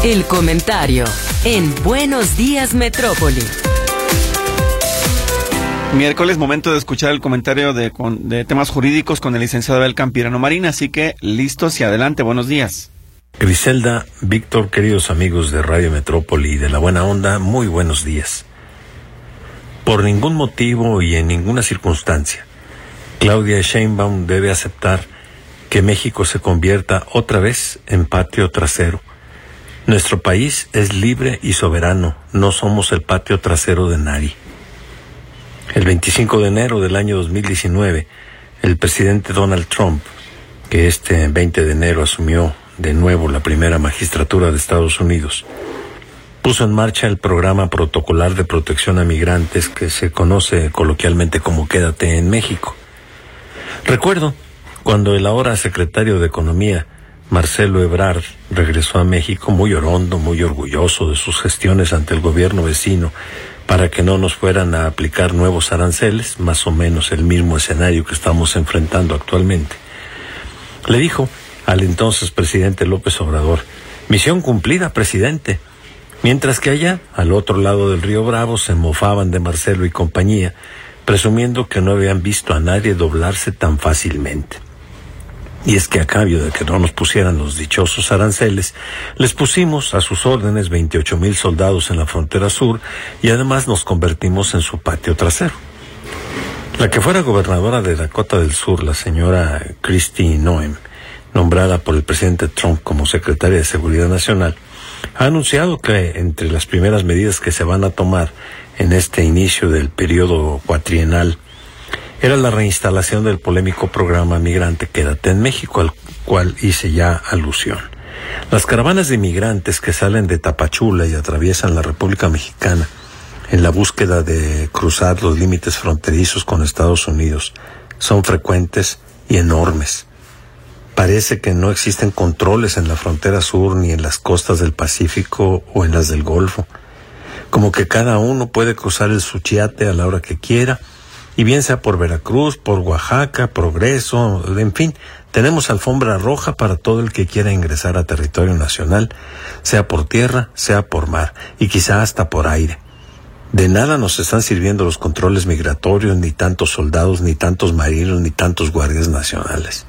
El comentario en Buenos Días Metrópoli. Miércoles, momento de escuchar el comentario de temas jurídicos con el licenciado Abel Campirano Marín, así que listos y adelante, buenos días. Griselda, Víctor, queridos amigos de Radio Metrópoli y de La Buena Onda, muy buenos días. Por ningún motivo y en ninguna circunstancia, Claudia Sheinbaum debe aceptar que México se convierta otra vez en patio trasero. Nuestro país es libre y soberano, no somos el patio trasero de nadie. El 25 de enero del año 2019, el presidente Donald Trump, que este 20 de enero asumió de nuevo la primera magistratura de Estados Unidos, puso en marcha el programa protocolar de protección a migrantes que se conoce coloquialmente como Quédate en México. Recuerdo cuando el ahora secretario de Economía, Marcelo Ebrard, regresó a México muy orondo, muy orgulloso de sus gestiones ante el gobierno vecino para que no nos fueran a aplicar nuevos aranceles, más o menos el mismo escenario que estamos enfrentando actualmente. Le dijo al entonces presidente López Obrador: misión cumplida, presidente. Mientras que allá, al otro lado del río Bravo, se mofaban de Marcelo y compañía, presumiendo que no habían visto a nadie doblarse tan fácilmente. Y es que a cambio de que no nos pusieran los dichosos aranceles, les pusimos a sus órdenes 28,000 soldados en la frontera sur y además nos convertimos en su patio trasero. La que fuera gobernadora de Dakota del Sur, la señora Kristi Noem, nombrada por el presidente Trump como secretaria de Seguridad Nacional, ha anunciado que entre las primeras medidas que se van a tomar en este inicio del periodo cuatrienal era la reinstalación del polémico programa migrante Quédate en México, al cual hice ya alusión. Las caravanas de migrantes que salen de Tapachula y atraviesan la República Mexicana en la búsqueda de cruzar los límites fronterizos con Estados Unidos son frecuentes y enormes. Parece que no existen controles en la frontera sur ni en las costas del Pacífico o en las del Golfo. Como que cada uno puede cruzar el Suchiate a la hora que quiera, y bien sea por Veracruz, por Oaxaca, Progreso, en fin, tenemos alfombra roja para todo el que quiera ingresar a territorio nacional, sea por tierra, sea por mar, y quizá hasta por aire. De nada nos están sirviendo los controles migratorios, ni tantos soldados, ni tantos marinos, ni tantos guardias nacionales.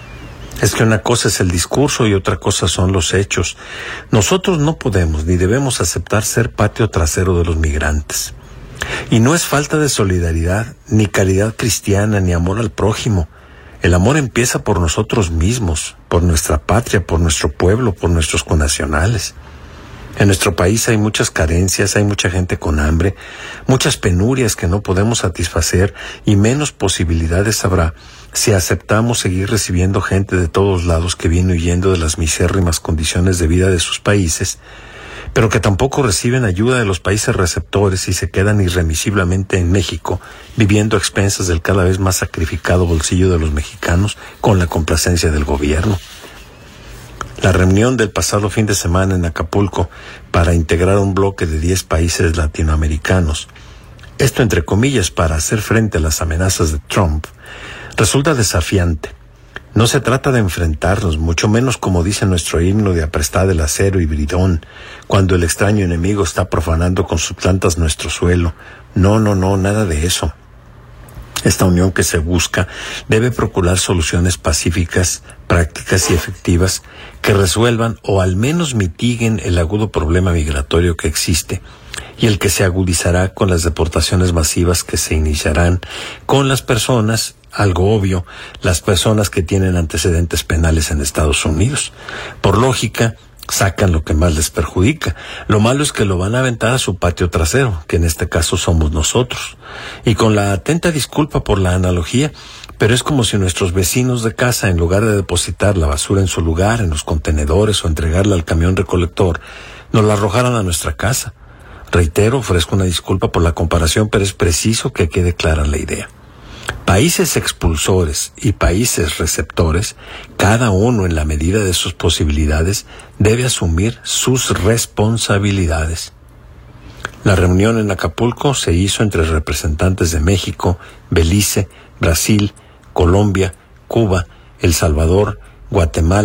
Es que una cosa es el discurso y otra cosa son los hechos. Nosotros no podemos ni debemos aceptar ser patio trasero de los migrantes. Y no es falta de solidaridad, ni caridad cristiana, ni amor al prójimo. El amor empieza por nosotros mismos, por nuestra patria, por nuestro pueblo, por nuestros connacionales. En nuestro país hay muchas carencias, hay mucha gente con hambre, muchas penurias que no podemos satisfacer y menos posibilidades habrá si aceptamos seguir recibiendo gente de todos lados que viene huyendo de las misérrimas condiciones de vida de sus países, pero que tampoco reciben ayuda de los países receptores y se quedan irremisiblemente en México, viviendo a expensas del cada vez más sacrificado bolsillo de los mexicanos con la complacencia del gobierno. La reunión del pasado fin de semana en Acapulco para integrar un bloque de 10 países latinoamericanos, esto entre comillas para hacer frente a las amenazas de Trump, resulta desafiante. No se trata de enfrentarnos, mucho menos como dice nuestro himno de Aprestad el acero y bridón, cuando el extraño enemigo está profanando con sus plantas nuestro suelo. No, nada de eso. Esta unión que se busca debe procurar soluciones pacíficas, prácticas y efectivas que resuelvan o al menos mitiguen el agudo problema migratorio que existe y el que se agudizará con las deportaciones masivas que se iniciarán con las personas, algo obvio, las personas que tienen antecedentes penales en Estados Unidos. Por lógica, sacan lo que más les perjudica. Lo malo es que lo van a aventar a su patio trasero, que en este caso somos nosotros. Y con la atenta disculpa por la analogía, pero es como si nuestros vecinos de casa, en lugar de depositar la basura en su lugar, en los contenedores o entregarla al camión recolector, nos la arrojaran a nuestra casa. Reitero, ofrezco una disculpa por la comparación, pero es preciso que quede clara la idea. Países expulsores y países receptores, cada uno en la medida de sus posibilidades, debe asumir sus responsabilidades. La reunión en Acapulco se hizo entre representantes de México, Belice, Brasil, Colombia, Cuba, El Salvador, Guatemala,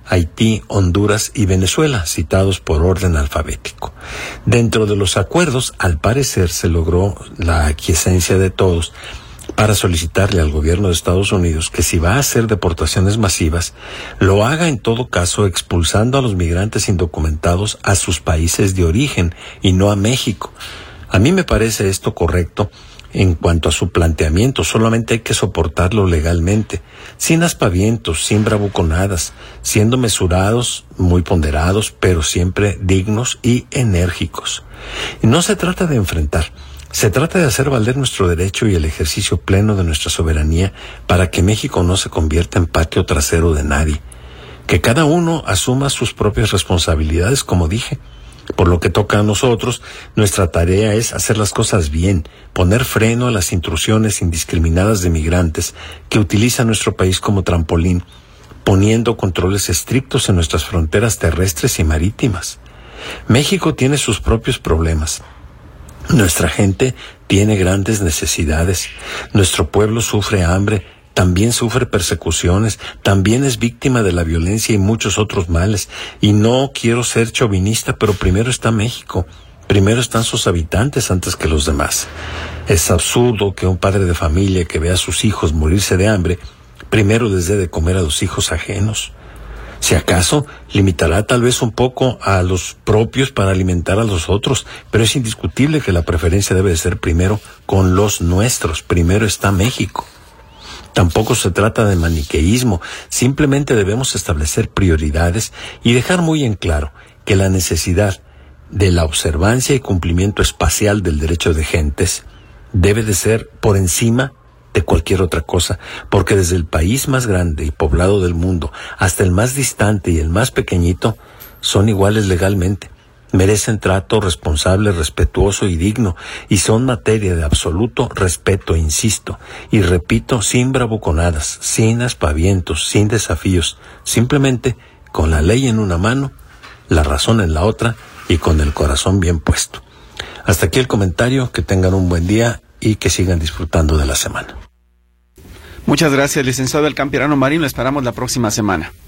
Haití, Honduras y Venezuela, citados por orden alfabético. Dentro de los acuerdos, al parecer, se logró la aquiescencia de todos para solicitarle al gobierno de Estados Unidos que si va a hacer deportaciones masivas, lo haga en todo caso expulsando a los migrantes indocumentados a sus países de origen y no a México. A mí me parece esto correcto. En cuanto a su planteamiento, solamente hay que soportarlo legalmente, sin aspavientos, sin bravuconadas, siendo mesurados, muy ponderados, pero siempre dignos y enérgicos. Y no se trata de enfrentar, se trata de hacer valer nuestro derecho y el ejercicio pleno de nuestra soberanía para que México no se convierta en patio trasero de nadie. Que cada uno asuma sus propias responsabilidades, como dije. Por lo que toca a nosotros, nuestra tarea es hacer las cosas bien, poner freno a las intrusiones indiscriminadas de migrantes que utilizan nuestro país como trampolín, poniendo controles estrictos en nuestras fronteras terrestres y marítimas. México tiene sus propios problemas. Nuestra gente tiene grandes necesidades. Nuestro pueblo sufre hambre, también sufre persecuciones, también es víctima de la violencia y muchos otros males. Y no quiero ser chauvinista, pero primero está México, primero están sus habitantes antes que los demás. Es absurdo que un padre de familia que ve a sus hijos morirse de hambre, primero les dé de comer a los hijos ajenos. Si acaso, limitará tal vez un poco a los propios para alimentar a los otros, pero es indiscutible que la preferencia debe de ser primero con los nuestros, primero está México. Tampoco se trata de maniqueísmo, simplemente debemos establecer prioridades y dejar muy en claro que la necesidad de la observancia y cumplimiento espacial del derecho de gentes debe de ser por encima de cualquier otra cosa, porque desde el país más grande y poblado del mundo hasta el más distante y el más pequeñito son iguales legalmente. Merecen trato responsable, respetuoso y digno, y son materia de absoluto respeto, insisto, y repito, sin bravuconadas, sin aspavientos, sin desafíos, simplemente con la ley en una mano, la razón en la otra y con el corazón bien puesto. Hasta aquí el comentario, que tengan un buen día y que sigan disfrutando de la semana. Muchas gracias, licenciado El Campirano Marín, lo esperamos la próxima semana.